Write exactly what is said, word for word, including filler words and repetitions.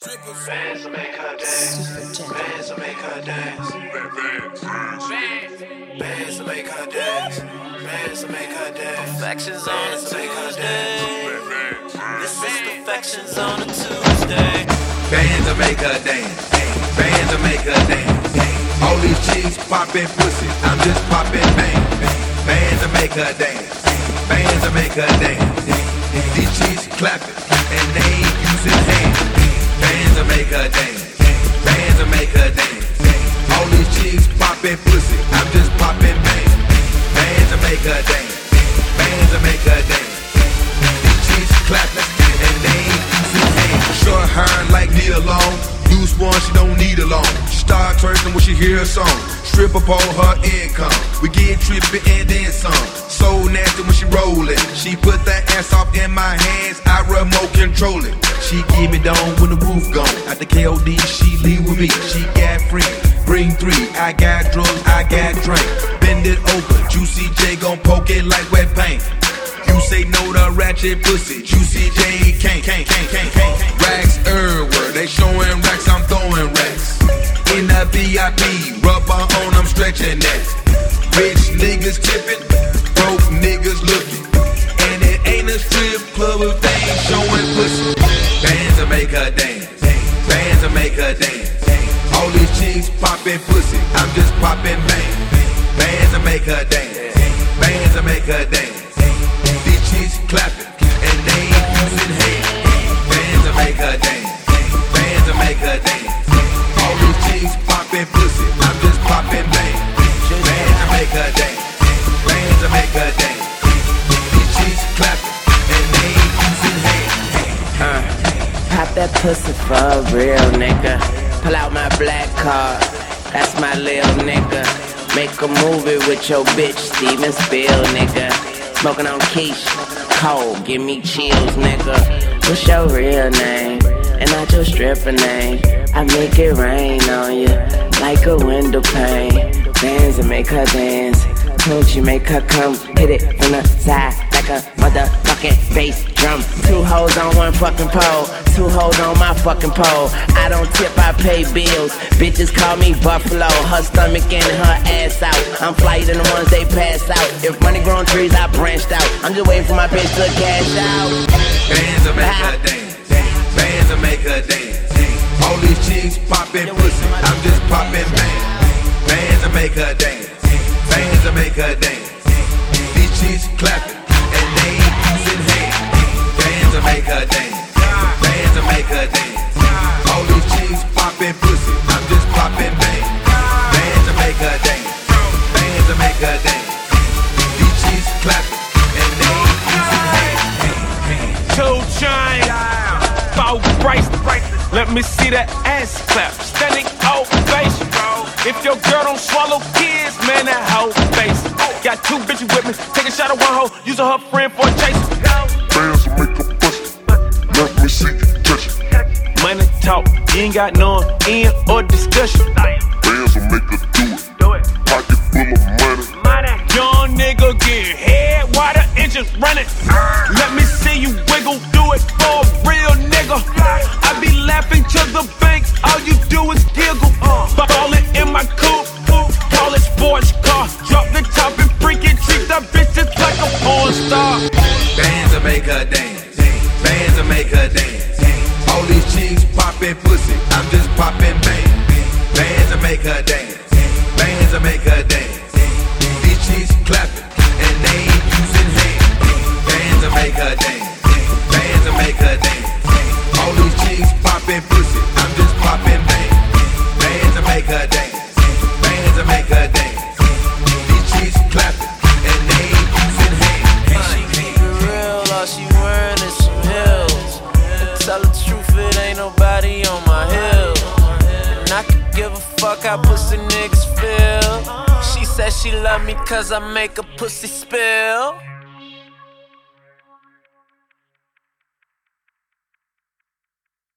Bands will make her dance. Bands will make her dance. Bands will make her dance. Bands will make her dance. Perfections on a Tuesday. This is perfections on a Tuesday. Bands will make her dance. Bands will make her dance. All these chicks poppin' pussy, I'm just poppin' bang. Bands will make her dance. Bands will make her dance. These chicks clappin' and they ain't using hands. Bands will make her dance. Bands will make her dance. All these chicks poppin' pussy, I'm just poppin' bang. Bands will make her dance. Bands will make her dance. These chicks clappin' and they ain't using hands. Short hair like Nia Long. Loose one, she don't need a loan. She start twerking when she hear a song. Strip up all her income. We get trippy and then some. So nasty when she rollin'. She put that ass off in my hands, I remote control it. She give me down when the roof gone. At the K O D, she leave with me. She got free, bring three. I got drugs, I got drink. Bend it over, Juicy J gon' poke it like wet paint. You say no to ratchet pussy, Juicy J can't, can't, can't, can't, can't. Racks everywhere, they showing racks, I'm throwing racks. In the V I P, rubber on, I'm stretching that. Rich niggas tipping, broke niggas looking. And it ain't a strip club if they ain't showing pussy. Bands will make her dance. Bands will make her dance. All these chicks poppin' pussy, I'm just poppin' bang. Bands will make her dance. Bands will make her dance. These chicks clappin' and they ain't using hands. Bands will make her dance. Bands will make her dance. All these chicks poppin' pussy, I'm just poppin' bang. Bands will make her dance. Bands will make her dance. These chicks clappin' and they ain't using hands. Uh, pop that pussy for a real nigga. Pull out my black card, that's my little nigga. Make a movie with your bitch, Steven Spiel, nigga. Smoking on quiche, cold, give me chills, nigga. What's your real name? And not your stripper name. I make it rain on you, like a window pane. Bands and make her dance. Don't you make her come, hit it from the side like a motherfucking bass drum. Two hoes on one fucking pole, two hoes on my fucking pole. I don't tip, I pay bills. Bitches call me Buffalo, her stomach and her ass out. I'm flyer than the ones they pass out. If money grown trees, I branched out. I'm just waiting for my bitch to cash out. Bands will make her dance. Bands will make her dance. All these chicks poppin' pussy, I'm just poppin' bang. Bands will make her dance. Bands will make her dance. These chicks clappin' and they ain't using hands. Bands will make her dance. Bands will make her dance. All these chicks poppin' pussy, I'm just poppin' bang. Bands will make her dance. Bands will make her dance. These chicks clappin' and they ain't using hands. Two chain, four bracelet. Let me see that ass clap. Standing ovation. If your girl don't swallow kids, man, that hoe face. Got two bitches with me, take a shot at one hoe, using her friend for a chase. Bands will make her bust it. Let me see you touch it. Money talk, you ain't got no end or discussion. Bands will make her do it. Pocket full of money. Young nigga get head while the engine running. Let me see you wiggle, do it for a real nigga. I be laughing to the bank, all you do is giggle. Ballin' in my coupe, call it sports car. Drop the top and freaking treat that bitch just like a porn star. Bands will make her dance. Bands will make her dance. All these chicks poppin' pussy, I'm just poppin' bang. Bands will make her dance. Bands will make her dance. These chicks clappin' and they ain't using hands. Bands will make her dance. Bands will make her dance. All these chicks poppin' pussy, I'm just poppin' bang. Bands will make her dance. Bands will make her dance. These chicks clappin' and they ain't using hands. She keep it real, all she wearing is some heels. And tell the truth, it ain't nobody on my hill. And I could give a fuck how pussy niggas feel. She said she love me cause I make a pussy spill.